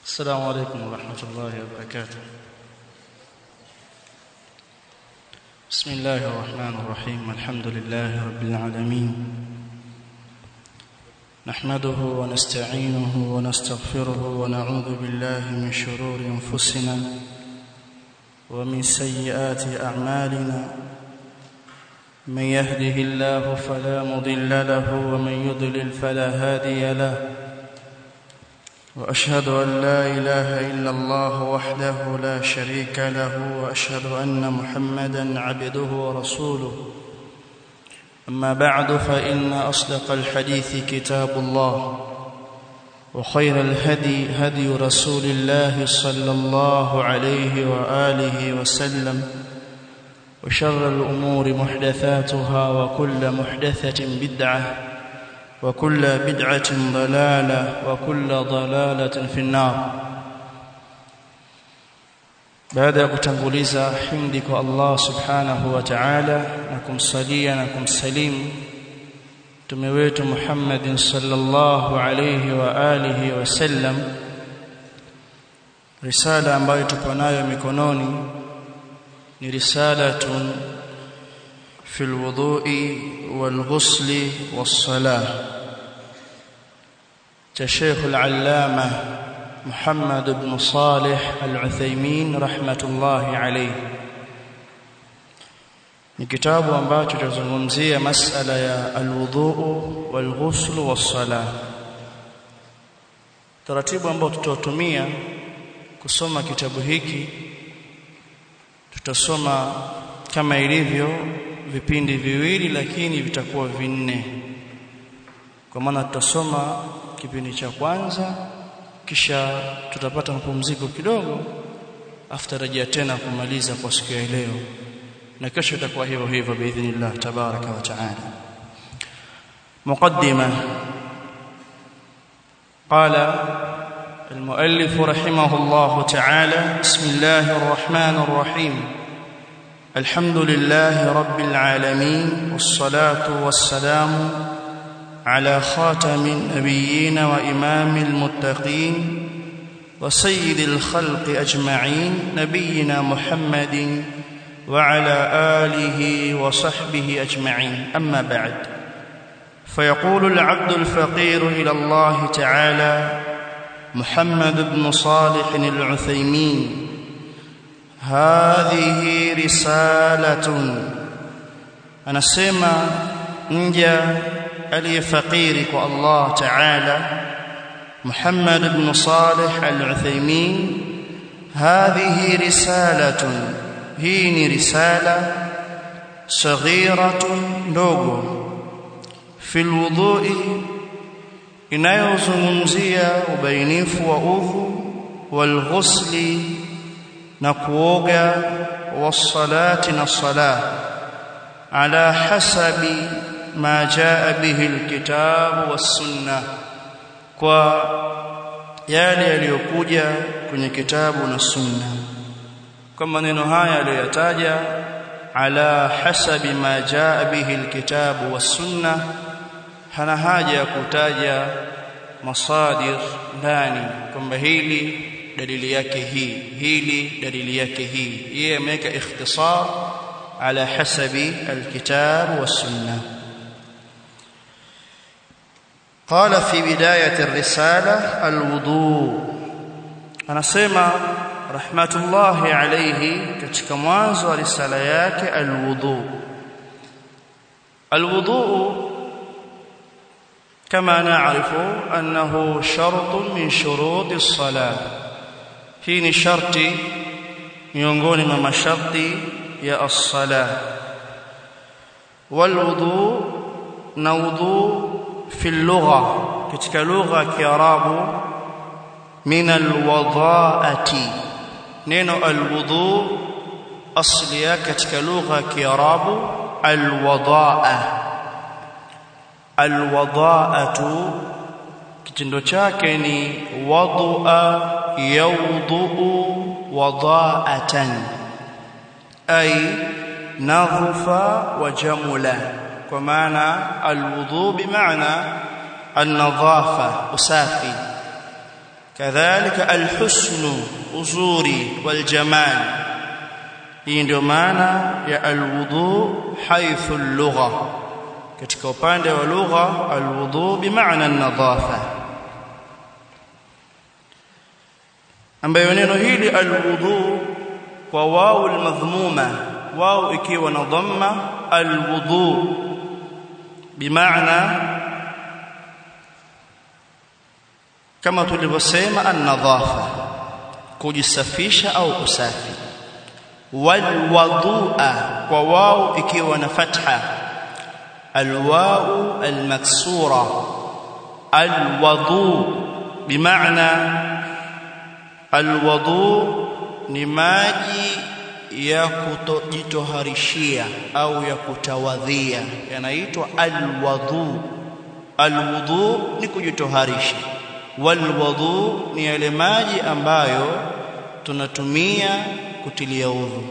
السلام عليكم ورحمة الله وبركاته. بسم الله الرحمن الرحيم. الحمد لله رب العالمين، نحمده ونستعينه ونستغفره ونعوذ بالله من شرور أنفسنا ومن سيئات أعمالنا. من يهده الله فلا مضل له ومن يضلل فلا هادي له، وأشهد أن لا إله إلا الله وحده لا شريك له، وأشهد أن محمدًا عبده ورسوله. أما بعد، فإن أصدق الحديث كتاب الله، وخير الهدي هدي رسول الله صلى الله عليه وآله وسلم، وشر الأمور محدثاتها، وكل محدثة بدعة، وكل بدعة ضلالة، وكل ضلالة في النار. Baada ya kutanguliza himdi kwa Allah subhanahu wa ta'ala na kumsalia na kumsalimu mtume wetu Muhammadin sallallahu alayhi wa alihi wasallam, risala ambayo tupo nayo mikononi ni risalatun fil wudu'i wal ghusli was salah cha Sheikh al-Allama Muhammad ibn Salih al-Uthaymeen rahmatullahi alayhi. Ni kitabu ambacho tutazungumzia masala ya al-wudu' wal-ghusl was-salah. Taratibu ambao tutatumia kusoma kitabu hiki, tutasoma kama ilivyo vipindi viwili, lakini vitakuwa vinne. Kwa maana tutasoma kipindi cha kwanza, kisha tutapata mapumziko kidogo, afutarajia tena kumaliza kwa siku ya leo, na kesho itakuwa hivyo hivyo biidhnillah tabaraka wa taala. Muqaddima. Qala المؤلف رحمه الله تعالى: بسم الله الرحمن الرحيم. الحمد لله رب العالمين، والصلاة والسلام على خاتم النبيين وإمام المتقين وسيد الخلق أجمعين، نبينا محمد وعلى آله وصحبه أجمعين. أما بعد، فيقول العبد الفقير إلى الله تعالى محمد بن صالح العثيمين: هذه رسالة. anasema mja aliyefakiri kwa Allah Ta'ala Muhammad ibn Salih al-Uthaymeen, hadhihi risalatun, hii ni risala saghiratun, ndogo, fil wudu'i, inayozungumzia ubainifu wa udhu, wal ghusli, na kuoga, was-salati, na salah, ala hasabi ma jaa bihi alkitab was-sunnah, kwa yale yaliyokuja kwenye kitabu na sunna. Kwa maneno haya aliyotaja, ala hasabi ma jaa bihi alkitab was-sunnah, hana haja ya kutaja masadir ndani kwamba hili dalili yake hii, hili dalili yake hii. Yeye ameweka ikhtisar ala hasabi alkitab was-sunnah. قال في بداية الرسالة: الوضوء. anasema rahmatullahi alayhi katika mwanzo wa risala yake alwudu. Alwudu kama naarifu annahu shartun min shuruti as-salah, hii ni sharti miongoni mwa masharti ya as-salah. Walwudu, na wudu في اللغة katika lugha ya Kiarabu, min alwadha'ati, neno alwudu asli yake katika lugha ya Kiarabu alwadha'a. Alwadha'atu kitendo chake ni wad'a yawdu'u wadha'atan, ay nadhufa wa jamula. Kwa maana alwudu bimaana an-nadhafa, usafi. kadhalika alhusnu uzuri waljamal. Hii ndio maana ya alwudu haythu al-lugha. Katika upande wa lugha alwudu bimaana an-nadhafa, ambayo neno hili alwudu kwa wao almadhmuma, wao ikiwa na dhamma, alwudu bimaana kama tulivyosema an-nadhafa, kujisafisha au usafi. Walwudua kwa wao ikiwa na fatha, alwau almaksura, alwudu bimaana alwudu ni maji ya kujitoharishia au ya kutawadhia, yanaitwa alwudu. Alwudu ni kujitoharisha, walwudu ni yale maji ambayo tunatumia kutilia udhu.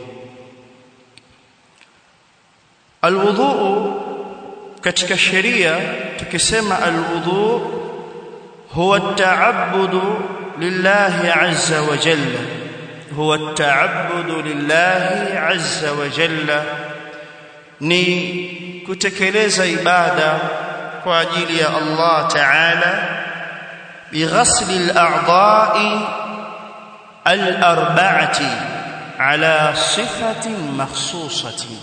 Alwudu katika sheria tukisema alwudu huwa at-ta'abbudu lillahi azza wa jalla, huwa at-ta'abbudu lillahi azza wa jalla, ni kutekeleza ibada kwa ajili ya Allah Ta'ala bighasli al-a'dha'i al-arba'ati ala sifatin makhsusatin.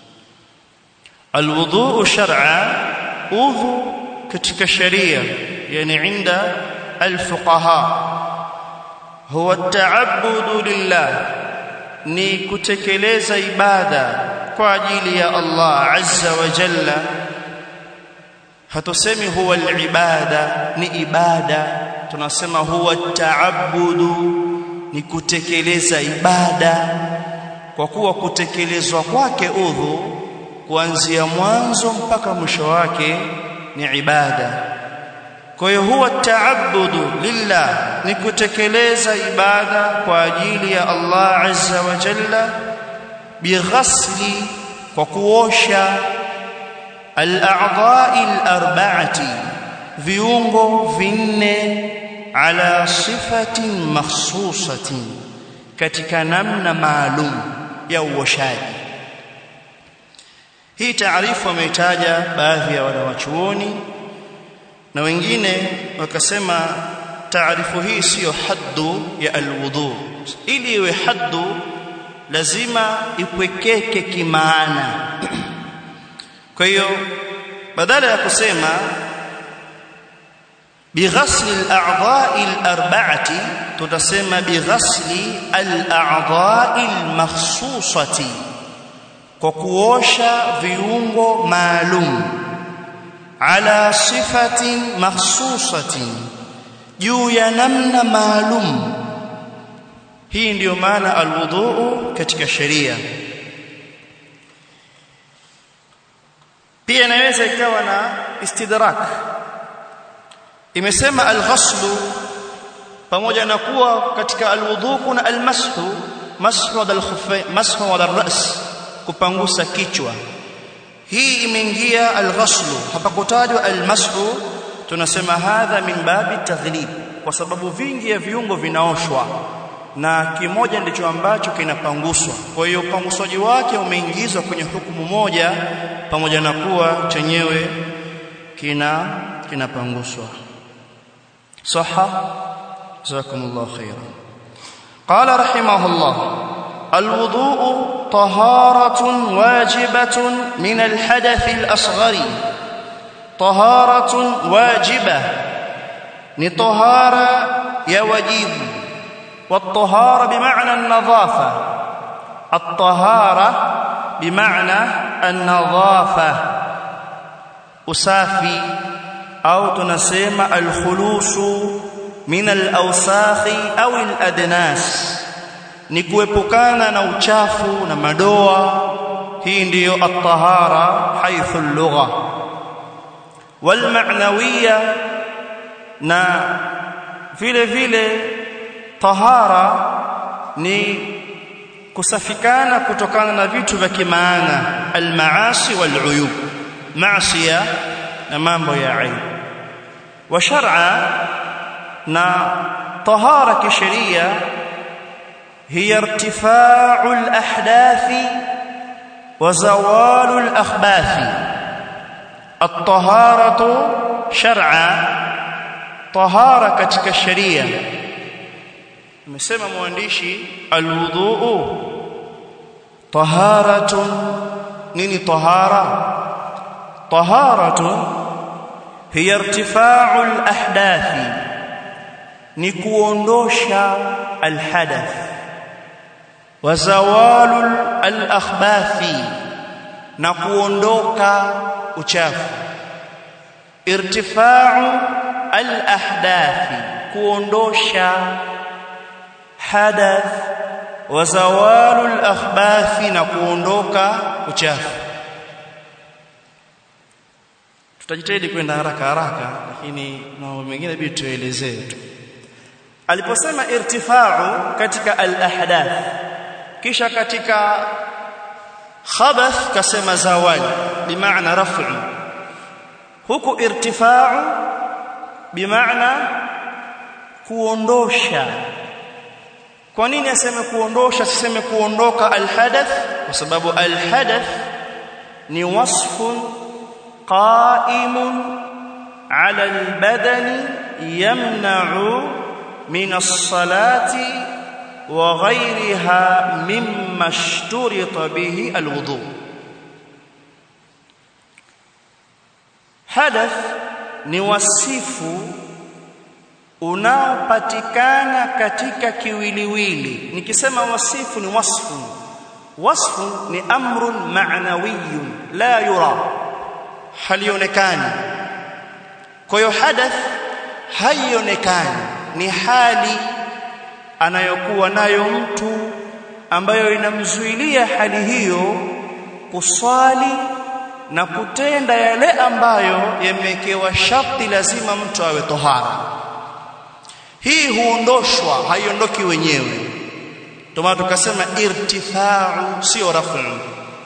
Alwudu shar'a, udhu katika sharia, yani inda alfuqaha, huwa at-ta'abbudu lillah, ni kutekeleza ibada kwa ajili ya Allah azza wa jalla. Hatusemi huwa al-ibada, ni ibada, tunasema huwa at-ta'abbudu, ni kutekeleza ibada, kwa kuwa kutekelezwa kwake udhu kuanzia mwanzo mpaka mwisho wake ni ibada. Kwa hiyo huwa ta'abbudu lillah, ni kutekeleza ibada kwa ajili ya Allah azza wa jalla, bighasli, kwa kuosha, al-a'dha'i al-arba'ati, viungo vinne, ala sifatin makhsusatin, katika namna maalum ya uoshaji. Hii taarifu wameitaja baadhi ya wanawachuoni, na wengine wakasema taarifu hii sio haddu ya alwudu. Ili iwe haddu lazima ipwekeke kimaana. Kwa hiyo badala ya kusema bighasli al-a'dha'i al-arba'ati, tutasema bighasli al-a'dha'i al-makhsusati, kwa kuosha viungo maalum, ala sifatin makhsusatin, juu ya namna maalum. Hii ndiyo maana alwudu katika sheria. Pia inaweza ikawa na istidrak. Imesema alghaslu, pamoja na kuwa katika alwudu kuna almashu, mashu wa al-khuffayn, mashu wa al-ra's, kupangusa kichwa. Hii imeingia alghaslu, hapa kutajwa almashu. Tunasema hadha min babi taghlib, kwa sababu vingi ya viungo vinaoshwa na kimoja ndicho ambacho kinapanguswa. Kwa hiyo upanguswaji wake umeingizwa kwenye hukumu moja, pamoja na kuwa chenyewe kinapanguswa. Sahha, jazakumullahu khairan. Qala rahimahullah, alwudu taharatun wajibatun min alhadath alasghari. Taharatun wajiba ni tahara ya wajibu. والطهارة بمعنى النظافة. الطهارة بمعنى النظافة، usafi au tunasema alkhulusu min alawsakhi au aladnas, ni kuepukana na uchafu na madoa. Hii ndiyo at-tahara haythu al-lugha. Wal ma'nawiyya, na vile vile tahara ni kusafikana kutokana na vitu vya kimaana, al-maasi wal-uyub, maasiya na mambo ya aibu. Wa shar'a, na طهارة كشريعة هي ارتفاع الأحداث وزوال الأخباث. الطهارة شرعا، طهارة katika sharia. Nimesema mwandishi alwudhu taharatun. Nini tahara? Taharatun hiya irtifa'u al-ahdathi, ni kuondosha al-hadath, wa zawalu al-akhbathi, na kuondoka uchafu. Irtifa'u al-ahdathi, kuondosha hadath, wa zawalu al-akhbathi, na kuondoka uchafu. Tutajitahidi kwenda haraka haraka, lakini mambo mengine bidi tuelezee tu. Aliposema irtifa'u katika al-ahdath, kisha katika khabath kasema zawal bimaana raf'u. Huku irtifa'u bimaana kuondosha. Kwa nini aseme kuondosha, aseme kuondoka al-hadath? Kwa sababu al-hadath ni wasfun qa'imun 'ala al-badani yamna'u min as-salati wa ghayriha mimma ishturita bihi al-wudu. Hadath ni wasifu unaopatikana katika kiwiliwili. Nikisema wasifu ni wasfu. Wasfu ni amrun ma'nawiyyun la yura, halionekani. Kwa hiyo hadath haionekani, ni hali anayokuwa nayo mtu ambayo inamzuilia hali hiyo kuswali na kutenda yale ambayo yamewekewa sharti lazima mtu awe tahara. Hii huondoshwa, haiondoki wenyewe. Ndio maana tukasema irtifa'u sio raf'u.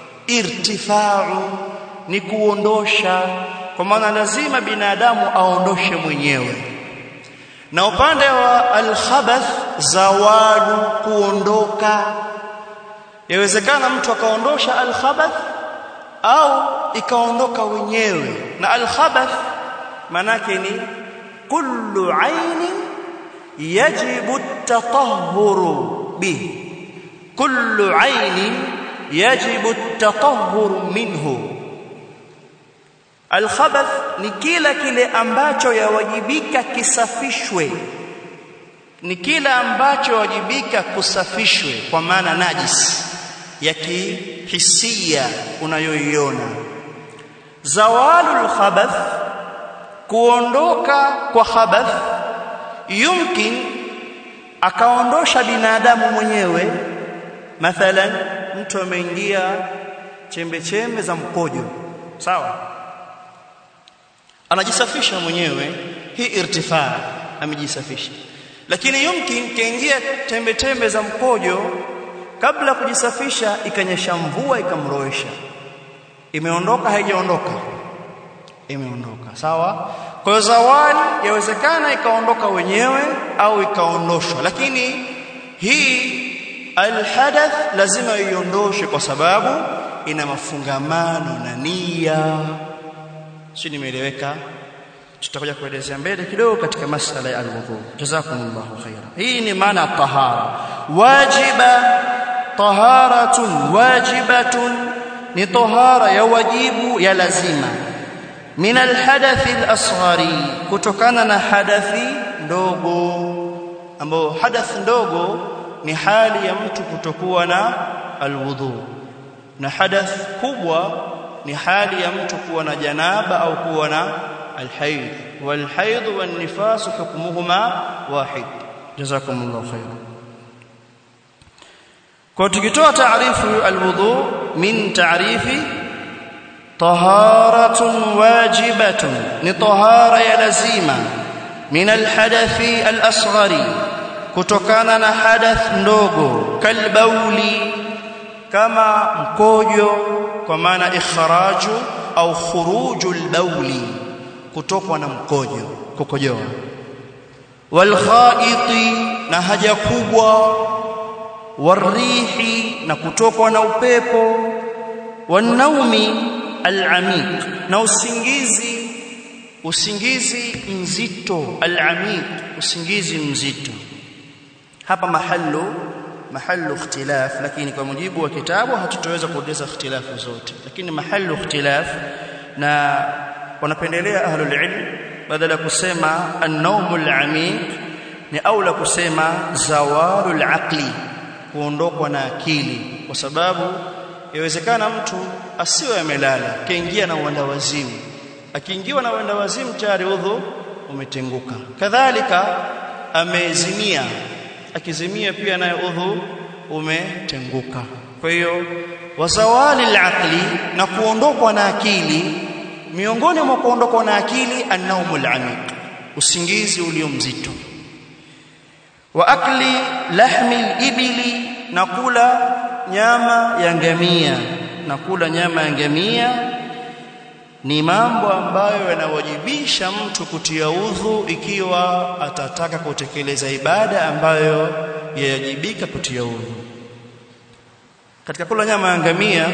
Irtifa'u ni kuondosha, kwa maana lazima binadamu aondoshe mwenyewe. Na upande wa al-khabath zawalu, kuondoka. Yawezekana mtu akaondosha al-khabath au ikaondoka wenyewe. Na al-khabath manake ni kullu aini yajibu at-tatahhuru bihi, kullu aini yajibu at-tatahhuru minhu. Al-khabath ni kila kile ambacho yawajibika kisafishwe, ni kila ambacho yawajibika kusafishwe, kwa maana najis ya kihisia unayoiona. Zawalul khabath, kuondoka kwa khabath, yumkin akaondosha binadamu mwenyewe. Mathalan, mtu ameingia chembe chembe za mkojo, sawa, anajisafisha mwenyewe, hii irtifaa, amejisafisha. Lakini yumkin kaingia tembe tembe za mkojo, kabla kujisafisha ikanyesha mvua ikamroesha, imeondoka haijaondoka? Imeondoka, sawa. Kwa hiyo zawali yawezekana ikaondoka wenyewe au ikaondoshwa, lakini hii alhadath lazima iondoshe kwa sababu ina mafungamano na nia. Si nimeeleweka? Tutakuja kuelezea mbele kidogo katika masala ya alwudu. Jazakumullahu khairan. Hii ni maana tahara. Wajiba, taharatun wajibatun, ni tahara ya wajibu, ya lazima. Min alhadathi alasghari, kutokana na hadathi ndogo, ambao hadath ndogo ni hali ya mtu kutokuwa na alwudu, na hadath kubwa ni hali ya mtu kuwa na janaba au kuwa na alhayd. Walhayd wan-nifas hukmuhuma wahid. Jazakumullahu khairan. Kwa tukitoa taarifu alwudu min taarifi taharatun wajibatun, ni tahara ya lazima. Min alhadathi alasghari, kutokana na hadath ndogo. Kalbauli, kama mkojo, kwa maana ikhraju au khuruju albauli, kutokwa na mkojo, kukojoa. wal khaiti na haja kubwa, warihi na kutokwa na upepo, wan naumi al-amiq na usingizi mzito, al-amiq usingizi mzito. Hapa mahallu ikhtilaf, lakini kwa mujibu wa kitabu hatutaweza kueleza ikhtilafu zote, lakini mahallu ikhtilaf, na wanapendelea ahlul ilm badala kusema an-naumul amiq ni aula kusema zawalul aqli, kuondokwa na akili, kwa sababu inawezekana mtu asiwe amelala kaingia na uendawazimu, akiingiwa na uendawazimu tayari udhu umetenguka. Kadhalika amezimia, akizimia pia naye udhu umetenguka. Kwa hiyo wazawalil aqli na kuondokwa na akili, miongoni mwa kuondokwa na akili an-naumul amiq, usingizi ulio mzito. Wa akli lahmi al-ibli, na kula nyama ya ngamia. Na kula nyama ya ngamia ni mambo ambayo yanawajibisha mtu kutia udhu ikiwa atataka kutekeleza ibada ambayo yajibika kutia udhu. Katika kula nyama ya ngamia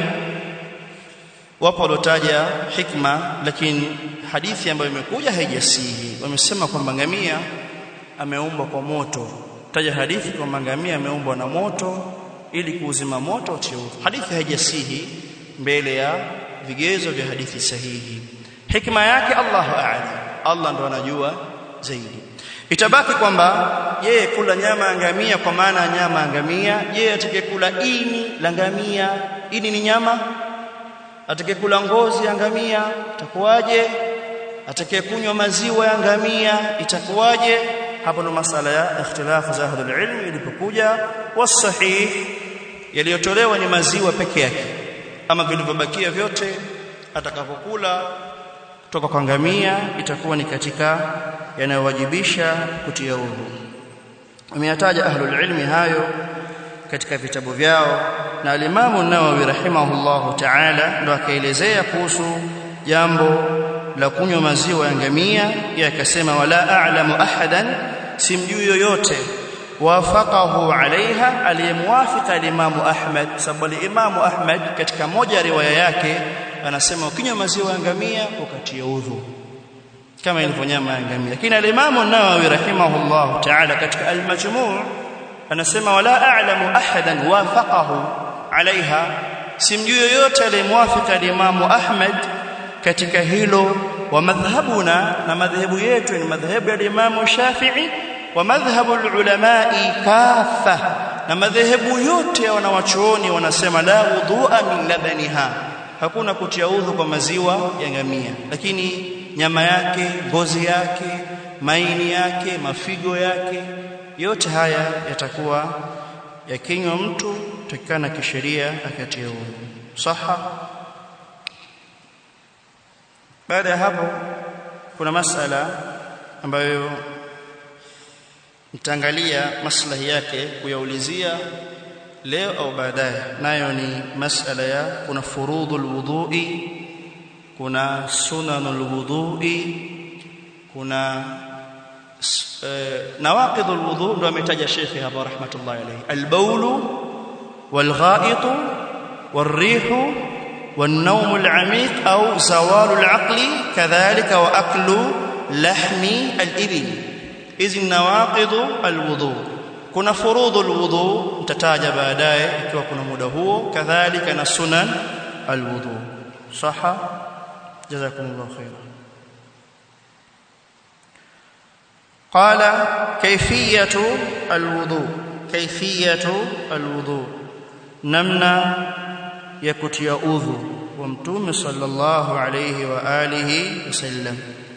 wapo walotaja hikma, lakini hadithi ambayo imekuja haijasihi. Wamesema kwamba ngamia ameumbwa kwa moto. Taja hadithi kwamba ngamia ameumbwa na moto ili kuuzima moto utie udhu. Hadithi haijasihi mbele ya vigezo vya hadithi sahihi. Hikma yake Allahu a'lam, Allah ndo anajua zaidi. Itabaki kwamba yeye kula nyama ya ngamia, kwa maana nyama ya ngamia, yeye atakayekula ini la ngamia, ini ni nyama, atakayekula ngozi ya ngamia itakuwaje, atakayekunywa maziwa ya ngamia itakuwaje? Hapo ndo masala ya ikhtilafu za ahlul ilm ilipokuja. Wasahih, yaliyotolewa ni maziwa peke yake, ama vilivyobakia vyote atakapokula kutoka kwa ngamia itakuwa ni katika yanayowajibisha kutia udhu. Wameyataja ahlul ilmi hayo katika vitabu vyao, na al-Imam an-Nawawi rahimahullahu ta'ala ndo akaelezea kuhusu jambo la kunywa maziwa ya ngamia. Yeye akasema wala a'lamu ahadan, simjui yoyote, wafaqahu alaiha, aliyemwafika al-Imam Ahmad. Sababu al-Imam Ahmad katika moja ya riwaya yake anasema ukinywa maziwa ya ngamia ukatia udhu kama ilivyo nyama ya ngamia. Lakini al-Imam an-Nawawi rahimahullahu ta'ala katika al-Majmu' anasema wala a'lamu ahadan wafaqahu alaiha, simjui yoyote aliyemwafika al-Imam Ahmad katika hilo. Wa madhhabuna, na madhehebu yetu ni madhehebu ya Imam Shafi'i, wa madhhabu al-ulamai kafa, na madhehebu yote ya wanawachuoni wanasema la wudhu'a min labaniha, hakuna kutia udhu kwa maziwa ya ngamia. Lakini nyama yake, ngozi yake, maini yake, mafigo yake, yote haya yatakuwa yakinywa mtu takana kisheria akatia udhu. Saha. Baada ya hapo kuna masala ambayo nitaangalia maslahi yake kuyaulizia leo au baadaye, nayo ni masala ya kuna furudhul wudhu'i, kuna sunanul wudhu'i, kuna nawaqidul wudhu'. Ndio ametaja Sheikh hapa rahmatullahi alayhi: al-bawlu wal-gha'itu wal-rihu wan-nawmu al-'amiq au zawalu al-'aqli kadhalika wa aklu lahmi al-ibil. Hizi nawaqidu al-wudhu'. Kuna furudhul wudhu' mtataja baadaye ikiwa kuna muda huo, kadhalika na sunan al-wudhu'. Saha, jazakumullahu khairan. Qala kayfiyatu al-wudhu', kayfiyatu al-wudhu', namna ya kutia udhu wa Mtume sallallahu alayhi wa alihi wasallam.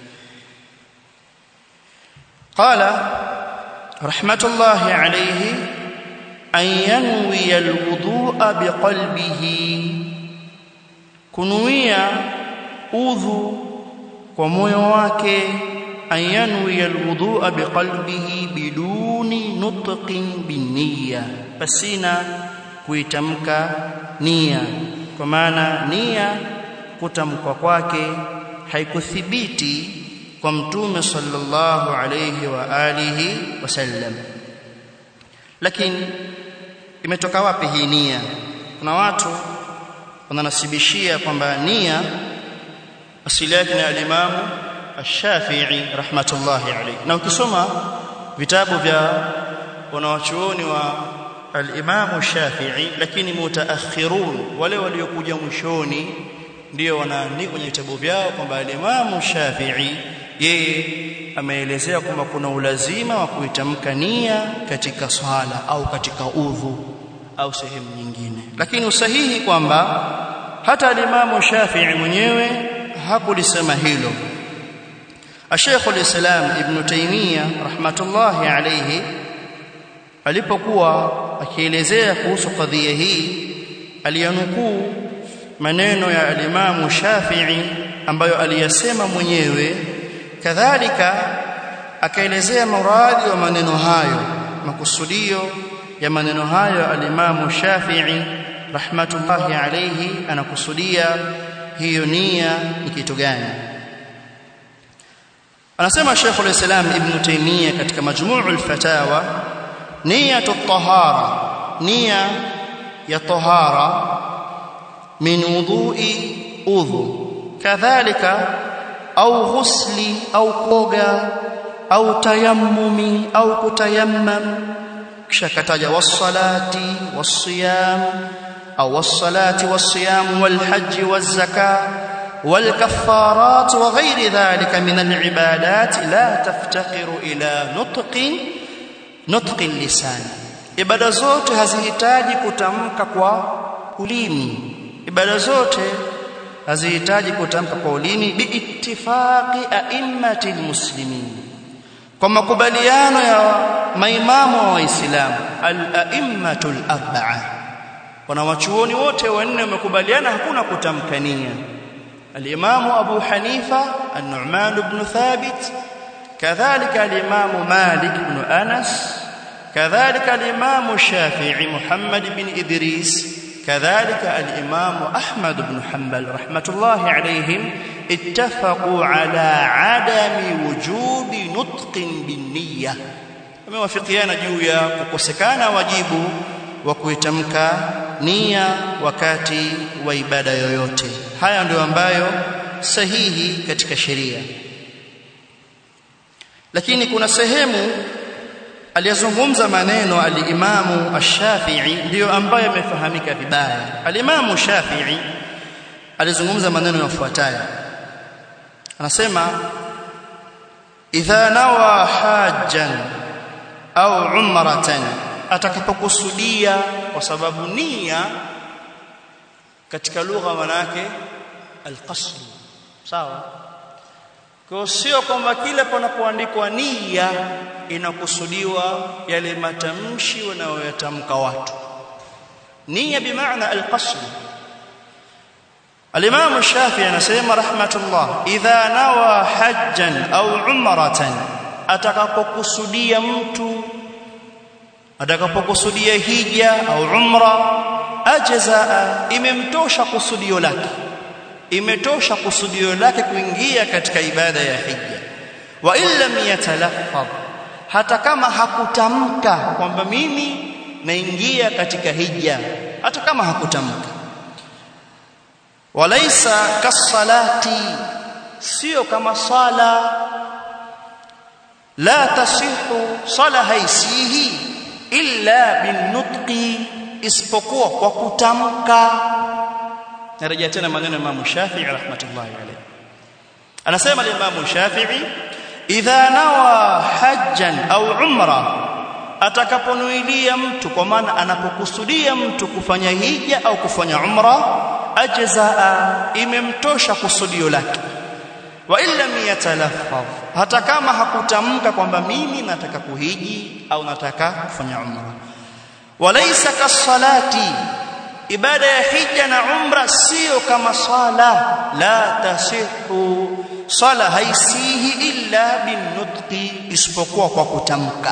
Qala rahmatullahi alayhi an yanwi al-wudhu'a biqalbihi, kunuia udhu kwa moyo wake. An yanwi al-wudhu'a biqalbihi biduni nutqin binniya, pasina kuitamka nia, kwa maana nia kutamkwa kwake haikuthibiti kwa mtume sallallahu alayhi wa alihi wasallam. Lakini imetoka wapi hii nia? Kuna watu wananasibishia kwamba nia asili yake ni al-Imam Ash-Shafi'i rahmatullahi alayhi, na ukisoma vitabu vya wanawachuoni wa al-Imam Ash-Shafi'i, lakini mutaakhirun, wale waliokuja mwishoni, ndio wanaandika kwenye vitabu vyao kwamba al-Imam Ash-Shafi'i yeye ameelezea kwamba kuna ulazima wa kuitamka nia katika swala au katika udhu au sehemu nyingine. Lakini usahihi kwamba hata al-Imam Shafi'i mwenyewe hakulisema hilo. Sheikh al-Islam Ibn Taymiyyah rahmatullahi alayhi alipokuwa akielezea kuhusu kadhia hii, aliyanukuu maneno ya al-Imam Shafi'i ambayo aliyasema mwenyewe, kadhalika akaelezea muradi wa maneno hayo, makusudio ya maneno hayo. Al-Imam Shafi'i rahmatullahi alayhi anakusudia hiyo nia ni kitu gani? Anasema Sheikh al-Islam Ibn Taymiyyah katika Majmu'ul Fatawa, niyatu at-tahara, nia ya tahara, min wudu'i, udhu, kadhalika au ghusli au koga au tayammumi au kutayammam, kisha kataja was-salati was-siyam au was-salati was-siyam wal-hajj waz-zakah wal-kaffarat wa ghayri dhalika min al-ibadat la taftaqiru ila nutqi lisan. Ibada zote hazihitaji kutamka kwa ulimi, ibada zote hazihitaji kutamka kwa ulimi, biittifaqi a'immati almuslimin, kwa makubaliano ya maimamu wa Waislamu, al-a'immatu al-arba'a, wanawachuoni wote wanne wamekubaliana hakuna kutamka nia. Al-Imam Abu Hanifa An-Nu'man ibn Thabit, kadhalika al-Imam Malik ibn Anas, kadhalika al-Imam Shafi'i Muhammad ibn Idris, كذلك الإمام أحمد بن حنبل رحمة الله عليهم اتفقوا على عدم وجوب نطق بالنية. wamewafikiana juu ya kukosekana wajibu wa kuitamka nia wakati wa ibada yoyote. Haya ndio ambayo sahihi katika sheria. Lakini kuna sehemu aliyazungumza maneno al-Imam Ash-Shafi'i ndio ambayo yamefahamika vibaya. Al-Imam Shafi'i alizungumza maneno yafuatayo, anasema idha nawa hajjan au umratan, atakapokusudia, kwa sababu nia katika lugha manake al-qasd, sawa? Kwa sio kwamba kila panapoandikwa nia inakusudiwa yale matamshi wanayoyatamka watu. Nia bimaana al-qasd. Al-Imam Shafi'i anasema rahmatullah, idha nawa hajjan au umratan, atakapokusudia mtu, atakapokusudia hija au umra, ajzaa, imemtosha kusudio lake, imetosha kusudio lake kuingia katika ibada ya hija. Wa illam yatalaffaz, hata kama hakutamka kwamba mimi naingia katika hija, hata kama hakutamka. Walaysa kasalati, sio kama sala, la tasihu, sala haisihi illa binutqi, isipokuwa kwa kutamka. Narejea tena maneno ya Imam Shafi'i rahmatullahi alayhi. Anasema Imam Shafi'i, idha nawa hajjan au umra, atakaponuilia mtu, kwa maana anapokusudia mtu kufanya hija au kufanya umra, ajzaa, imemtosha kusudio lake. Wa illam yatalaffaz, hata kama hakutamka kwamba mimi nataka kuhiji au nataka kufanya umra. Walaysa kasalati, ibada ya hija na umra sio kama sala, la tasihu, sala haisihi illa binutqi, isipokuwa kwa kutamka.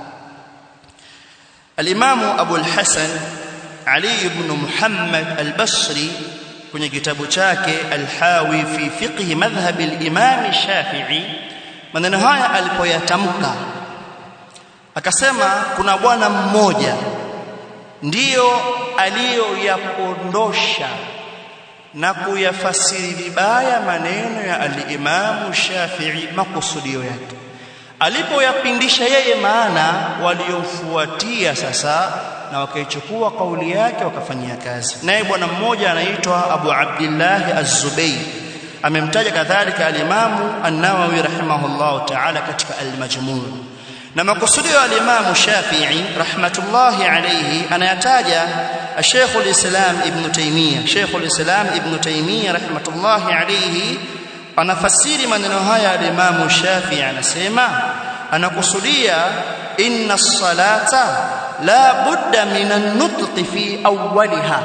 Al-Imam Abu al-Hasan Ali ibn Muhammad al-Basri kwenye kitabu chake Al-Hawi fi fiqh madhhab al-Imam Shafi'i maneno haya alipoyatamka akasema kuna bwana mmoja ndiyo aliyoyapondosha na kuyafasiri vibaya maneno ya al-Imam Shafi'i makusudio yake. Alipoyapindisha yeye maana waliofuatia sasa na wakaichukua kauli yake wakafanyia kazi. Naye bwana mmoja anaitwa Abu Abdullah Az-Zubayr. Amemtaja kadhalika al-Imam An-Nawawi rahimahullah ta'ala katika al-Majmu'. Na makusudio ya al-Imam Shafi'i rahmatullahi alayhi anayataja Sheikh al-Islam Ibn Taymiyyah. Sheikh al-Islam Ibn Taymiyyah rahmatullahi alayhi anafasiri maneno haya al-Imam Shafi'i anasema anakusudia inna as-salata la budda min an-nutqi fi awwaliha.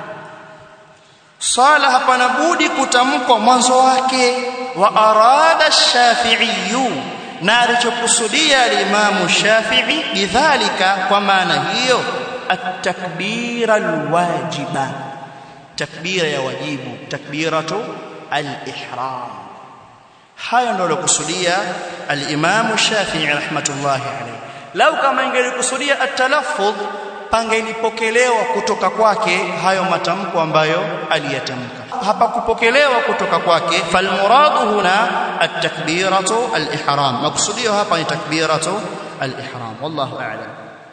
Sala hapana budi kutamkwa mwanzo wake. Wa arada ash-Shafi'i, na alichokusudia al-Imam Shafi'i bidhalika kwa maana hiyo at-takbira al-wajiba, takbira ya wajibu, takbiratu al-ihram. Hayo ndio alokusudia al-Imam Shafi'i rahmatullahi alayhi. Lau kama ingelikusudia at-talaffuz pangelipokelewa kutoka kwake hayo matamko ambayo aliyatamka. Hapa kupokelewa kutoka kwake, falmuradu huna at-takbiratu al-ihram. Makusudio hapa ni takbiratu al-ihram. Wallahu a'lam.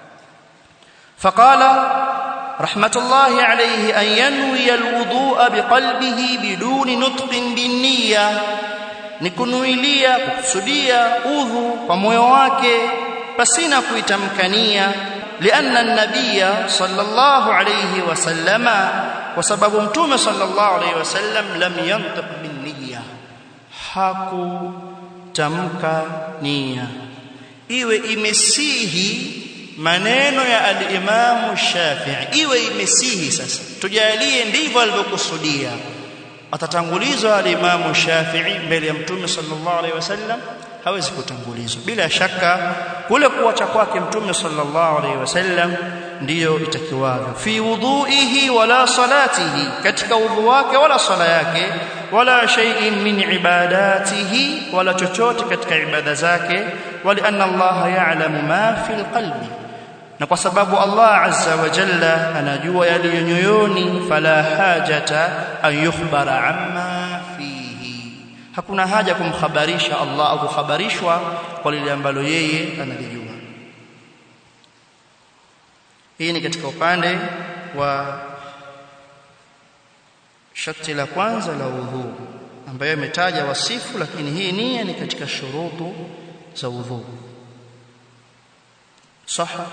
Faqala rahmatullahi alayhi an yanwi al-wudu'a biqalbihi biduni nutqin bin-niyya, ni kunuilia kukusudia udhu kwa moyo wake pasina kuitamkania. لأن النبي صلى الله عليه وسلم وسبب متوم صلى الله عليه وسلم لم ينطق بالنية، hakutamka nia. Iwe imesihi maneno ya al-Imam Shafi'i, iwe imesihi. Sasa tujalie ndivyo alivyokusudia, atatangulizwa al-Imam Shafi'i mbele ya Mtume sallallahu alaihi wasallam? Hawezi kutangulizwa. Bila shaka kule kuacha kwake Mtume sallallahu alaihi wasallam ndiyo itakiwavyo. Fi wudhu'ihi wala salatihi, katika udhu wake wala sala yake, wala shay'in min ibadatihi, wala chochote katika ibada zake. Wali anna Allah ya'lamu ma fil qalbi, na kwa sababu Allah azza wa jalla anajua yaliyo nyoyoni. Fala hajata an yukhbara amma fihi, hakuna haja kumkhabarisha Allah au kukhabarishwa kwa lile ambalo yeye analijua. Hii ni katika upande wa sharti la kwanza la udhu ambayo imetaja wasifu, lakini hii nia ni katika shurutu za udhu. Saha.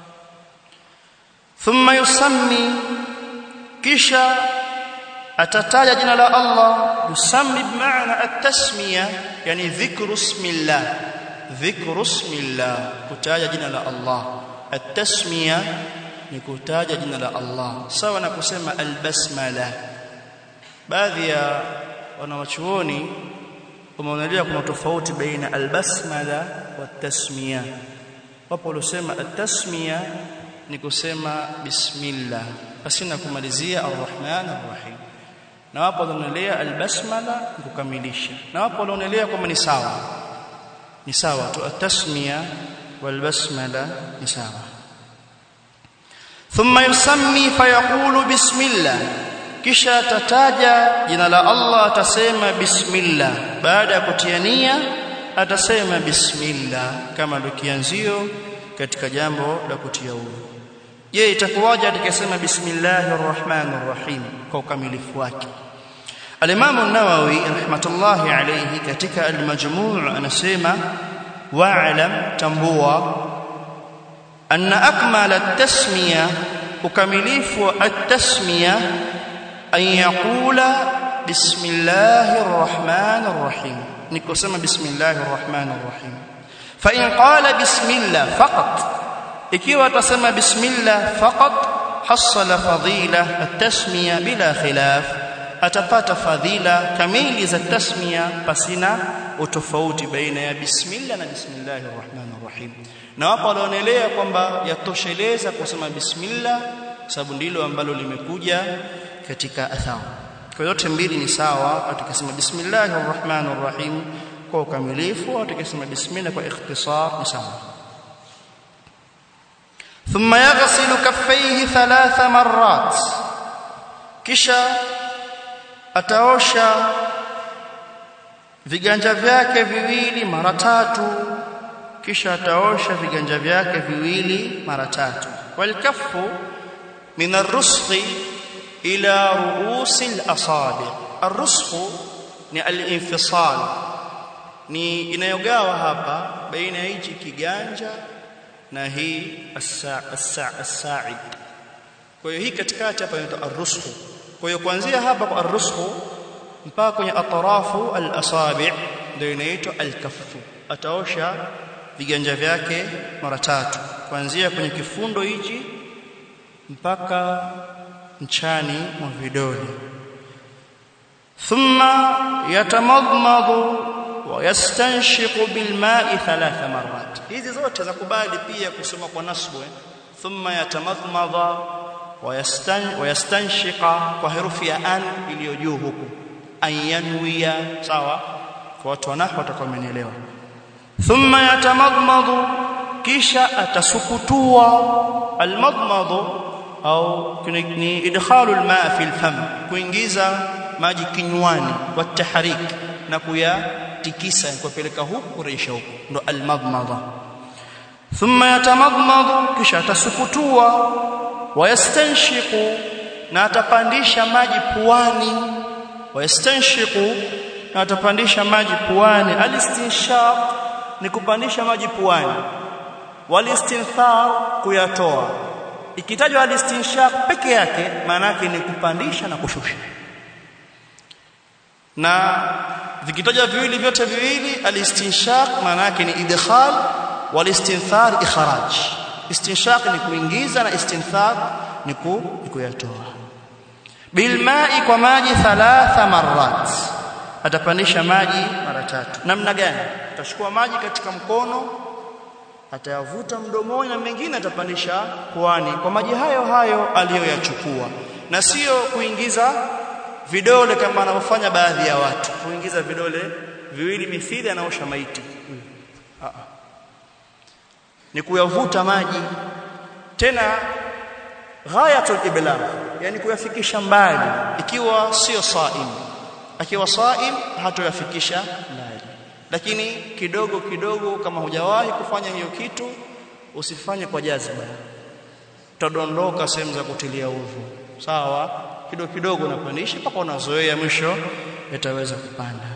Thumma yusammi, kisha atataja jina la Allah. Yusammi bimaana at-tasmiya, yani dhikru ismillah, dhikru ismillah, kutaja jina la Allah. At-tasmiya ni kutaja jina la Allah, sawa na kusema al-basmala. Baadhi ya wanawachuoni wameonelea kuna tofauti baina al-basmala wa at-tasmiya. Wapo waliosema at-tasmiya ni kusema bismillah pasina kumalizia ar-Rahman ar-Rahim, na wapo wanaonelea al-basmala kukamilisha, na wapo wanaonelea kwamba ni sawa tu, at-tasmiya wal basmala ni sawa. Thumma yusammi fayaqulu bismillah, kisha tataja jina la Allah, atasema bismillah. Baada ya kutia nia atasema bismillah kama kianzio katika jambo la kutia udhu. Je, itakuwaje atakayesema bismillahir rahmanir rahim kwa ukamilifu wake? Al-Imam An-Nawawi rahmatullahi alayhi katika al-Majmu' anasema wa'lam, tambua, anna akmala at-tasmiya, ukamilifu at-tasmiya, an yaqula bismillahir rahmanir rahim, ni kusema bismillahir rahmanir rahim. Fa in qala bismillah faqat, ikiwa atasema bismillah faqat, hasala fadila at-tasmiya bila khilaf, atapata fadhila kamili za tasmiya pasina utofauti baina ya bismillah na bismillahir rahmanir rahim. Na wapo wanaonelea kwamba yatosheleza kusema bismillah sababu ndilo ambalo limekuja katika athar. Kwa yote mbili ni sawa, atakasema bismillahir rahmanir rahim kwa ukamilifu au tukisema bismillah kwa ikhtisar ni sawa. Thumma yaghsilu kaffayhi 3 marrat, kisha ataosha viganja vyake viwili mara 3, kisha ataosha viganja vyake viwili mara 3. Wal kaffu min ar-rusghi ila ru'usi al-asabi'. Ar-rusghu ni al-infisal, ni inayogawa hapa baina ya hichi kiganja na hii as-sa'id. Kwa hiyo hii katikati hapa inaitwa ar-rusghu. Kwa hiyo kuanzia hapa kwa ar-rusghu mpaka kwenye atrafu al-asabi' ndio inaitwa al-kaffu. Ataosha viganja vyake mara 3 kuanzia kwenye kifundo hichi mpaka nchani mwa vidole. Thumma yatamadmadu wa yastanshiqu bil ma'i 3 marrat. Hizi zote zakubali pia kusoma kwa nasbu. Thumma yatamadmada wa yastanshiqa kwa herufi ya an iliyo juu huku, ayanwiya, sawa? Kwa watu wanahwa watakuwa wamenielewa. Thumma yatamadmadu, kisha atasukutua. Almadmadu au ni idkhalu almaa fi alfam, kuingiza maji kinywani, wa tahrik, na kuyatikisa kupeleka huku kurejesha huku, ndo almadmada. Thumma yatamadmadu, kisha atasukutua. Wa yastanshiqu, na atapandisha maji puani. Wa yastanshiqu, na atapandisha maji puani. Alistinshaq ni kupandisha maji puani, wal istinthar kuyatoa. Ikitajwa alistinshaq peke yake maana yake ni kupandisha na kushusha, na vikitajwa viwili vyote viwili, alistinshaq maana yake ni idkhal, wal istinthar ikhraj. Istinshaq ni kuingiza na istinthar ni kuyatoa. Bil ma'i, kwa maji 3 marrat, atapandisha maji mara 3. Namna gani? Atachukua maji katika mkono, atayavuta mdomoni, na mengine atapandisha puani kwa maji hayo hayo aliyoyachukua, na sio kuingiza vidole kama wanavyofanya baadhi ya watu, kuingiza vidole viwili mithili anaosha maiti. Ni kuyavuta maji, tena ghayatul iblagh, yani kuyafikisha mbali, ikiwa sio saim. Akiwa saim hatoyafikisha mbali, lakini kidogo kidogo. Kama hujawahi kufanya hiyo kitu, usifanye kwa jazba, utadondoka sehemu za kutilia udhu, sawa? Kidogo kidogo unapandisha mpaka unazoea, mwisho itaweza kupanda.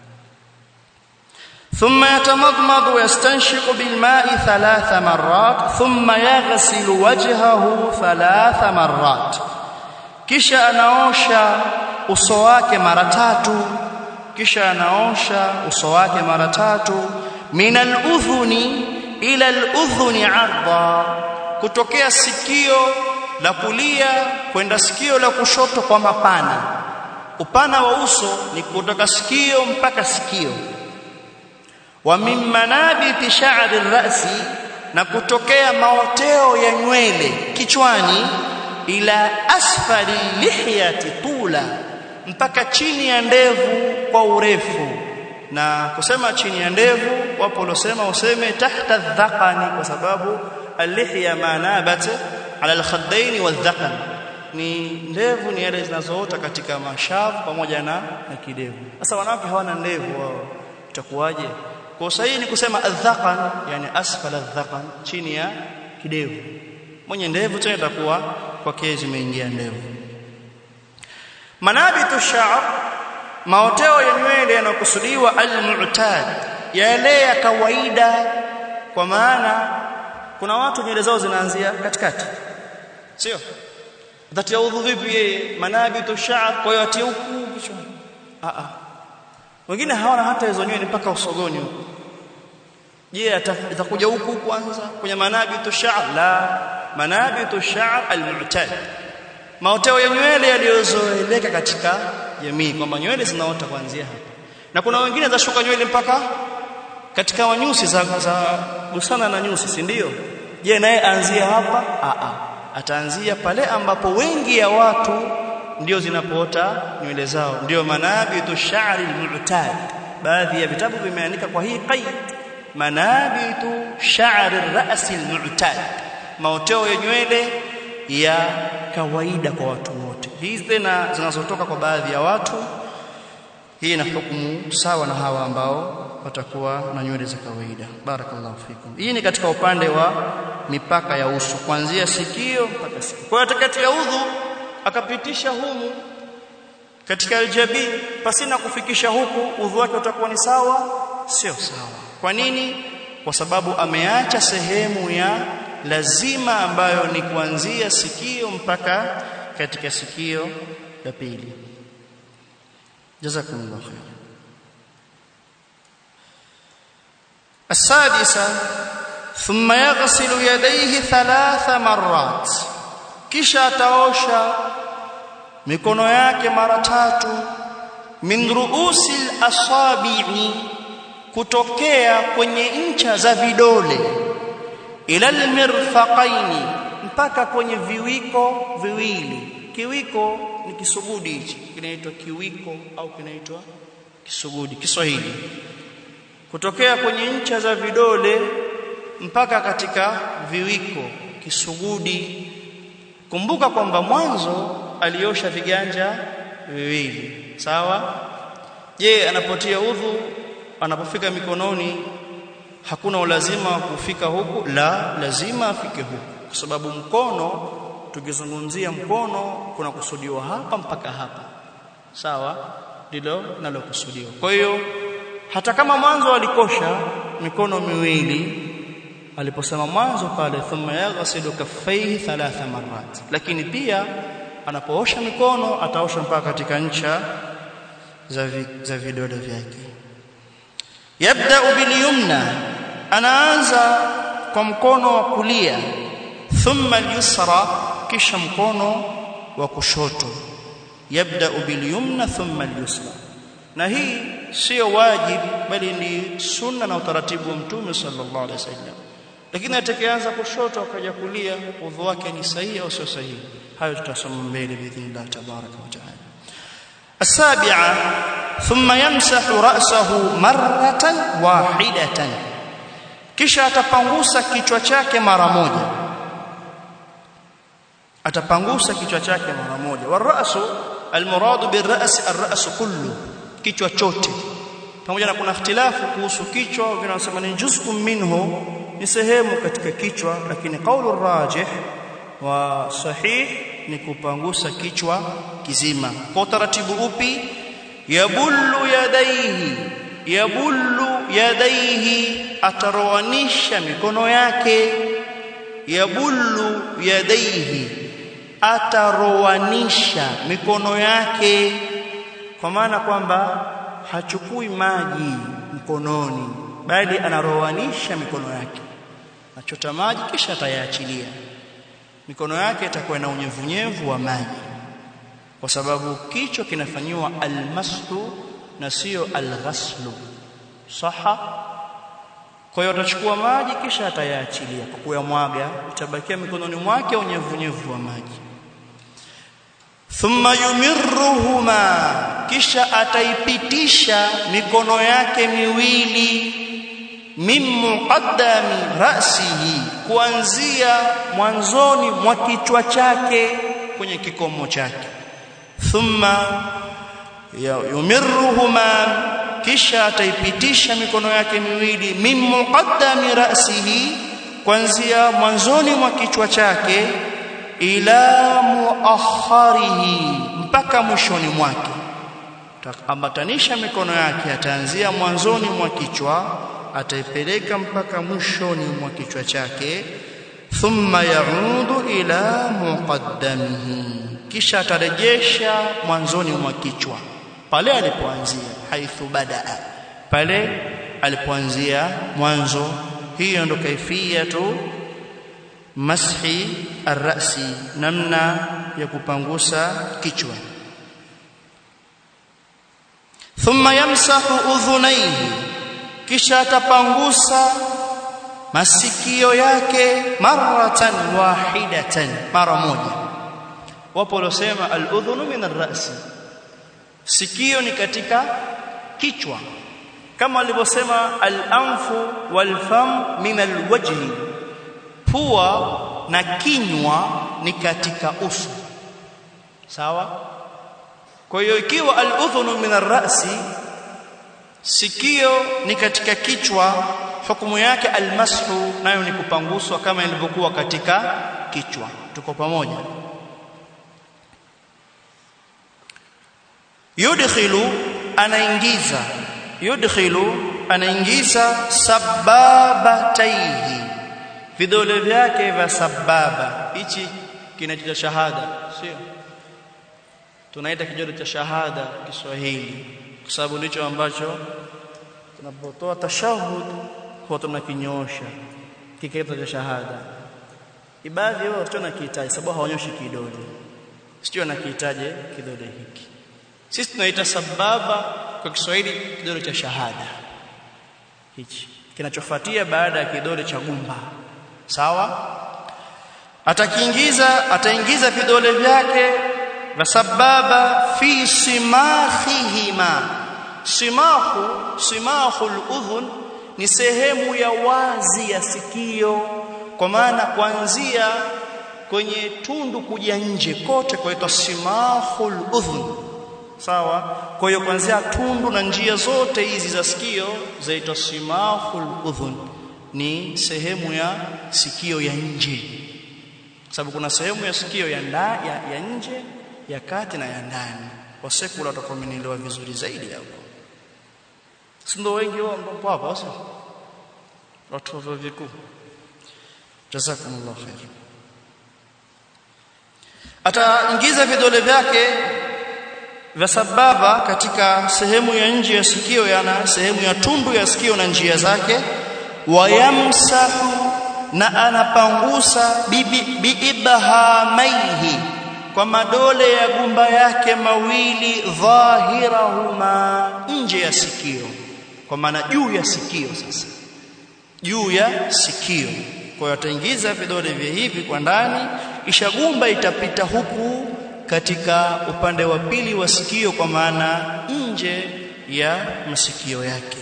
Thumma yatamadmadu wa yastanshiqu bil ma'i 3 marrat, thumma yaghsilu wajhahu 3 marrat, kisha anaosha uso wake mara 3. Kisha anaosha uso wake mara 3. Min al-udhuni ila al-udhuni 'arda, kutokea sikio la kulia kwenda sikio la kushoto kwa mapana. Upana wa uso ni kutoka sikio mpaka sikio. Wa min manabiti sha'ri ar-ra'si, na kutokea maoteo ya nywele kichwani, ila asfali lihyati tula, mpaka chini ya ndevu kwa urefu. Na kusema chini ya ndevu, wapo waliosema useme tahta dhaqani, kwa sababu al-lihya manabat ala al-khaddain wal-dhaqan, ni ndevu ni yale zinazoota katika mashavu pamoja na kidevu. Sasa wanawake hawana ndevu wao, itakuwaje? Kwa sahihi ni kusema adh-dhaqan, yani asfala adh-dhaqan, chini ya kidevu. Mwenye ndevu tena itakuwa kwa kezi zimeingia ndevu. Manabitu sha'r, maoteo ya nywele yanakusudiwa al-mu'tad, yale ya kawaida, kwa maana kuna watu nywele zao zinaanzia katikati, sio? Dhati ya udhu vipi yeye? Manabitu sha'r, kwa hiyo atie huku kichwani. Wengine hawana hata hizo nywele mpaka usogoni huko. Je, atakuja huku kwanza kwenye manabitu sha'r? La, manabitu sha'r al-mu'tad, maoteo ya nywele yaliyozoeleka katika jamii, kwamba nywele zinaota kuanzia hapa. Na kuna wengine zashuka nywele mpaka katika wanyusi za gusana na nyusi, si ndio? Je, naye anzia hapa? Ataanzia pale ambapo wengi ya watu ndio zinapoota nywele zao, ndio manabitu sha'ri al-mu'tad, baadhi ya vitabu vimeandika kwa hii qaid manabitu sha'r ar-ra's al-mu'tad, maoteo ya nywele ya kawaida kwa watu wote. Hizi tena zinazotoka kwa baadhi ya watu, hii ina hukumu sawa na hawa ambao watakuwa na nywele za kawaida. Barakallahu fikum. Hii ni katika upande wa mipaka ya uso kuanzia sikio mpaka sikio. Kwa hiyo atakatia udhu akapitisha humu katika aljabi pasina kufikisha huku, udhu wake utakuwa ni sawa? Sio sawa. Kwa nini? Kwa sababu ameacha sehemu ya lazima ambayo ni kuanzia sikio mpaka katika sikio la pili. Jazakumullahu khair. السادسة ثم يغسل يديه 3 مرات, kisha ataosha mikono yake mara 3 min ruusil asabi'i, kutokea kwenye ncha za vidole, ila almirfaqaini, mpaka kwenye viwiko viwili. Kiwiko ni kisugudi, hichi kinaitwa kiwiko au kinaitwa kisugudi Kiswahili. Kutokea kwenye ncha za vidole mpaka katika viwiko, kisugudi. Kumbuka kwamba mwanzo aliosha viganja viwili, sawa? Je, anapotia udhu, anapofika mikononi hakuna ulazima wa kufika huku? La, lazima afike huku, kwa sababu mkono, tukizungumzia mkono, kuna kusudiwa hapa mpaka hapa, sawa? Ndilo nalokusudiwa. Kwa hiyo hata kama mwanzo alikosha mikono miwili, aliposema mwanzo pale thumma yaghsilu kaffayhi 3 marat, lakini pia anapoosha mikono ataosha mpaka katika ncha za vidole vyake. Yabda bil yumna, anaanza kwa mkono wa kulia, thumma al-yusra, kisha mkono wa kushoto. Yabda bil yumna thumma al-yusra. Na hii sio wajibu, bali ni sunna na utaratibu wa Mtume sallallahu alaihi wasallam. Lakini atakayeanza kushoto akaja kulia, udhu wake ni sahihi au sio sahihi? Hayo tutasoma mbele biidhnillah tabaraka wa taala. السابعة ثم يمسح رأسه مرة واحدة, kisha atapangusa kichwa chake mara moja. Atapangusa kichwa chake mara moja. Warasu almuradu birras arras kullu, kichwa chote. Pamoja na kuna ikhtilafu kuhusu kichwa, wengine wanasema ni juz'un minhu, ni sehemu katika kichwa, lakini qaulu rajih wa sahih ni kupangusa kichwa kizima. Kwa taratibu upi? Yabullu yadayhi, atarowanisha mikono yake. Yabullu yadayhi, atarowanisha mikono yake, kwa maana kwamba hachukui maji mkononi, bali anarowanisha mikono yake. Anachota maji kisha atayaachilia. Mikono yake itakuwa na unyevunyevu wa maji, kwa sababu kichwa kinafanywa almashu na sio alghaslu. Saha? Kwa hiyo atachukua maji kisha atayaachilia. Kwa kuyamwaga itabakia mikononi mwake unyevunyevu wa maji. Thumma yumirruhuma, kisha ataipitisha mikono yake miwili min muqaddami ra'sihi, kuanzia mwanzoni mwa kichwa chake kwenye kikomo chake. Thumma yumirruhuma, kisha ataipitisha mikono yake miwili min muqaddami ra'sihi, kuanzia mwanzoni mwa kichwa chake, ila muakharihi, mpaka mwishoni mwake. Ambatanisha mikono yake, ataanzia mwanzoni mwa kichwa, ataipeleka mpaka mwishoni mwa kichwa chake. Thumma yaudu ila muqaddamihi, kisha atarejesha mwanzoni mwa kichwa pale alipoanzia, haithu badaa, pale alipoanzia mwanzo. Hiyo ndo kaifiyatu mashi ar-ra'si, namna ya kupangusa kichwa. Thumma yamsahu udhunayhi, kisha atapangusa masikio yake maratan wahidatan, mara moja. Wapo waliosema al-udhunu min ar-ra'si, sikio ni katika kichwa, kama alivyosema al-anfu wal-fam min al-wajhi, pua na kinywa ni katika uso. Sawa? Kwa hiyo ikiwa al-udhunu min ar-ra'si, sikio ni katika kichwa, hukumu yake al-mashu nayo ni kupanguswa kama ilivyokuwa katika kichwa. Tuko pamoja? Yudkhilu anaingiza sababataihi, vidole vyake vya sababa. Hichi kinaitwa shahada, sio? Tunaita kidole cha shahada Kiswahili kwa sababu ndicho ambacho tunapotoa tashahud kwa tunakinyoosha, kikaitwa cha shahada. Ibadhi wao tunakihitaji sababu hawanyoshi kidole, sio nakihitaji kidole hiki. Sisi tunaita sababa kwa Kiswahili kidole cha shahada. Hichi kinachofuatia baada ya kidole cha gumba. Sawa? Ataingiza vidole vyake vya sababa fi simahihima. Simahul udhun ni sehemu ya wazi ya sikio, kwa maana kuanzia kwenye tundu kuja nje kote kwaitwa simahul udhun. Sawa? Kwa hiyo kuanzia tundu na njia zote hizi za sikio zaitwa simahul udhun, ni sehemu ya sikio ya nje. Sababu kuna sehemu ya sikio ya nje, ya kati na ya ndani. Wasekula watakomenielewa vizuri zaidi hapo. Sindo wengi wao mpo hapa sasa. Watu wa vikuu. Jazakumullah khair. Ataingiza vidole vyake vya sababa katika sehemu ya nje ya sikio, yana sehemu ya tundu ya sikio na njia zake. Wayamsahu, na anapangusa biibhamaihi, kwa madole ya gumba yake mawili, dhahirahuma, nje ya sikio, kwa maana juu ya sikio. Sasa juu ya sikio, kwa hiyo ataingiza vidole vya hivi kwa ndani, kisha gumba itapita huku katika upande wa pili wa sikio, kwa maana nje ya masikio yake.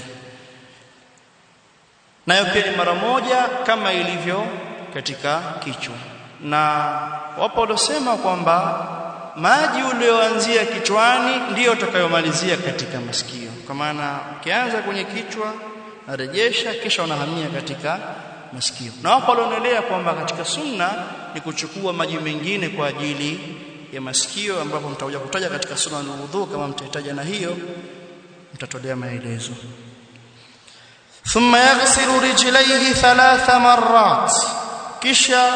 Nayo pia ni mara moja kama ilivyo katika kichwa. Na wapo waliosema kwamba maji ulioanzia kichwani ndiyo utakayomalizia katika masikio, kwa maana ukianza kwenye kichwa narejesha kisha unahamia katika masikio. Na wapo walionelea kwamba katika sunna ni kuchukua maji mengine kwa ajili ya masikio, ambapo mtakuja kutaja katika sunna al-wudhu. Kama mtahitaji na hiyo mtatolea maelezo. Thumma yaghsilu rijlaihi 3 marrat, kisha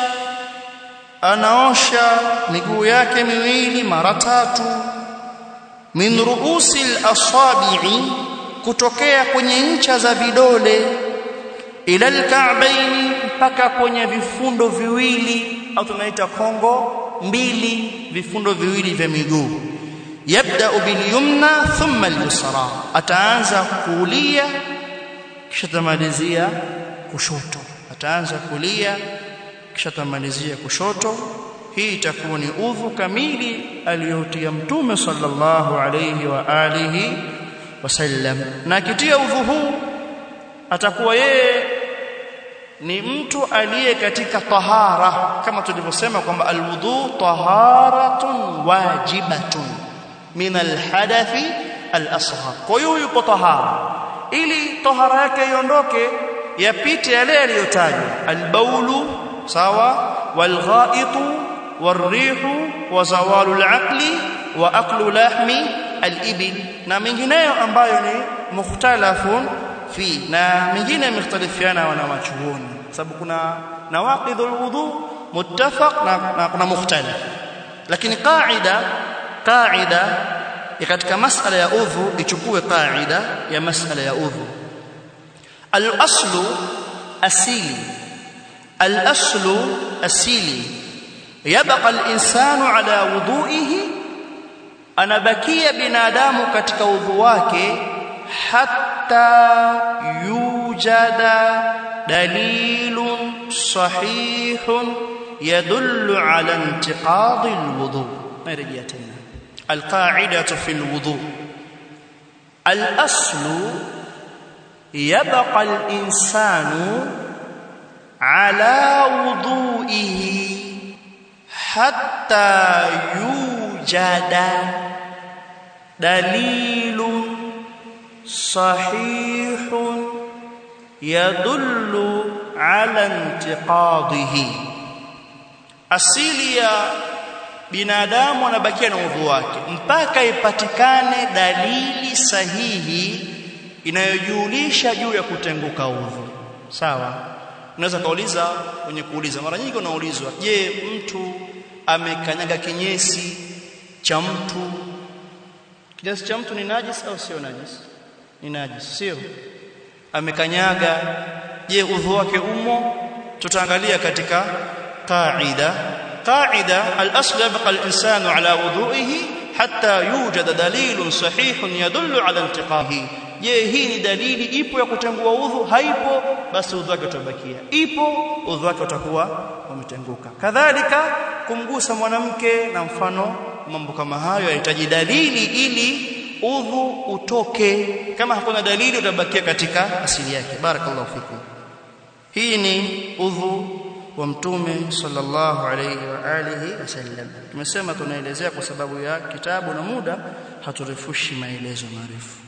anaosha miguu yake miwili mara 3. Min ruusi al-asabi'i, kutokea kwenye ncha za vidole, ila al-ka'bayn, mpaka kwenye vifundo viwili au tunaita kongo mbili, vifundo viwili vya miguu. Yabda'u bil yumna thumma al-yusra, ataanza kulia kisha tamalizia kushoto. Ataanza kulia kisha tamalizia kushoto. Hii itakuwa ni udhu kamili aliyotia Mtume sallallahu alayhi wa alihi wasallam. Na kitia udhu huu atakuwa yeye ni mtu aliye katika tahara, kama tulivyosema kwamba alwudu taharatun wajibatun min alhadathi alasghar. Kwa hiyo yupo tahara, ili tahara yake iondoke yapite yale yaliyotajwa: albaulu, sawa, walghaitu, والريح وزوال العقل واكل لحم الابل, na mengineyo ambayo ni mukhtalafun fi, na mengine mختلفiana wanawachuoni, sababu kuna nawaqidul wudu muttafaq na kuna mukhtalaf. Lakini qaida katika masala ya udhu, ichukue qaida ya masala ya udhu: al-aslu asili yabqa al-insanu ala wudu'ihi, anabakia binadamu katika udhu wake, hatta yujada dalilun sahihun yadullu ala intiqadi al-wudu'. Narejea tena al-qa'idatu fi al-wudu': al-aslu yabqa al-insanu ala wudu'ihi hatta yujada dalilun sahihun yadullu ala intiqadihi. Asili ya binadamu anabakia na udhu wake mpaka ipatikane dalili sahihi inayojulisha juu ya kutenguka udhu. Sawa? Unaweza kauliza mwenye kuuliza, mara nyingi unaulizwa, je, mtu amekanyaga kinyesi cha mtu? Kinyesi cha mtu ni najis au sio najis? Ni najis, sio? Amekanyaga, je, udhu wake umo? Tutaangalia katika قاعدة الأصل يبقى الإنسان على وضوئه حتى يوجد دليل صحيح يدل على انتقاضه. Je, hii ni dalili ipo ya kutengua udhu? Haipo, basi udhu wake utabakia. Ipo, udhu wake utakuwa umetenguka. Kadhalika kumgusa mwanamke na mfano mambo kama hayo yanahitaji dalili ili udhu utoke. Kama hakuna dalili utabakia katika asili yake. Barakallahu fikum. Hii ni udhu wa Mtume sallallahu alayhi wa alihi wasallam. Tumesema tunaelezea kwa sababu ya kitabu na muda, haturefushi maelezo marefu.